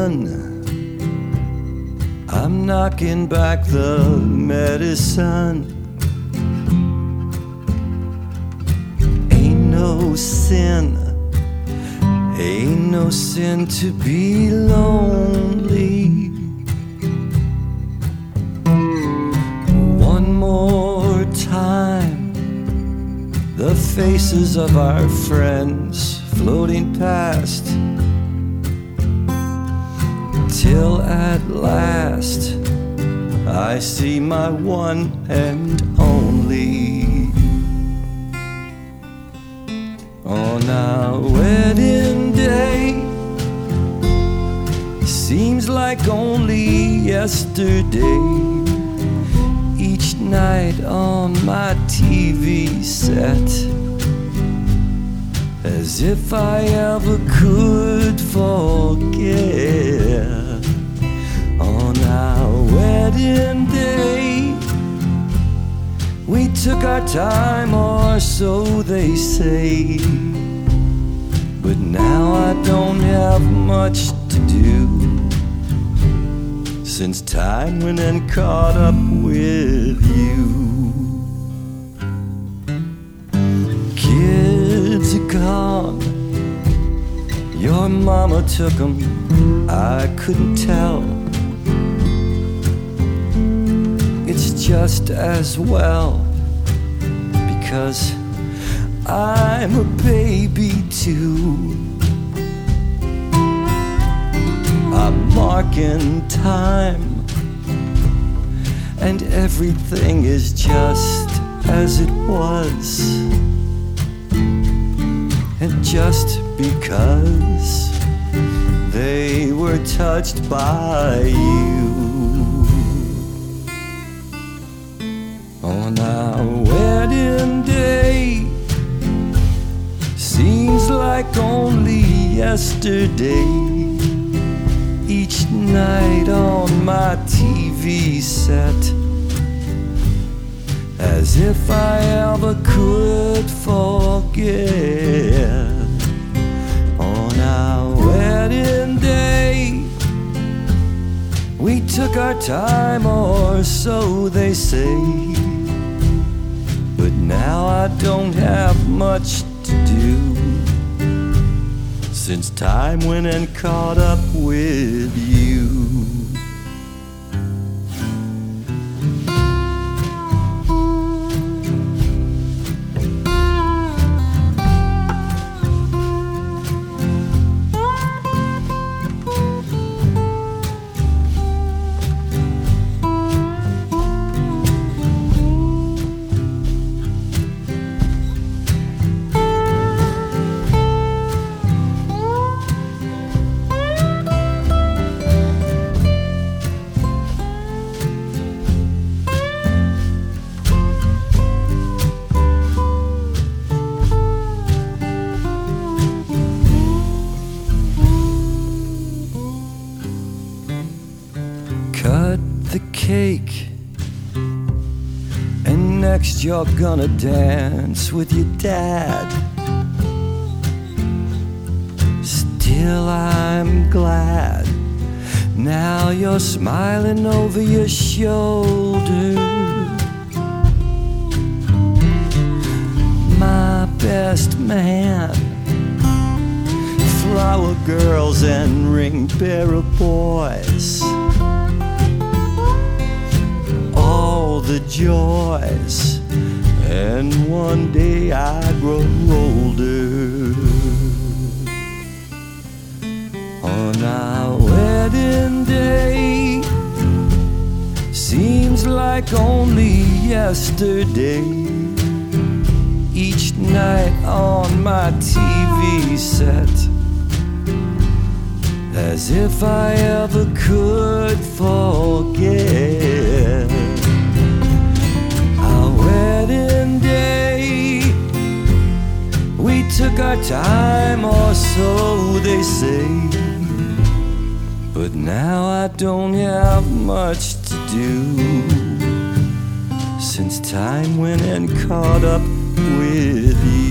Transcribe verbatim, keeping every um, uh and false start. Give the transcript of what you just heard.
gun. I'm knocking back the medicine. Ain't no sin, ain't no sin to be lonely. One more time, the faces of our friends floating past, till at last I see my one and only. On our wedding day, seems like only yesterday. Each night on my T V set, as if I ever could forget. On our wedding day, we took our time, or so they say. But now I don't have much to do, since time went and caught up with you. Kids are gone, your mama took them, I couldn't tell. It's just as well, because I'm a baby too. I'm marking time, and everything is just as it was. And just because they were touched by you. On our wedding day, seems like only yesterday. Each night on my T V set, as if I ever could forget. On our wedding day, we took our time, or so they say. But now I don't have much to do, since time went and caught up with you. Cut the cake, and next you're gonna dance with your dad. Still I'm glad now you're smiling over your shoulder. My best man, flower girls and ring bearer boys, the joys, and one day I grow older. On our wedding day, seems like only yesterday. Each night on my T V set, as if I ever could forget. Wedding day, we took our time, or so they say. But now I don't have much to do, since time went and caught up with you.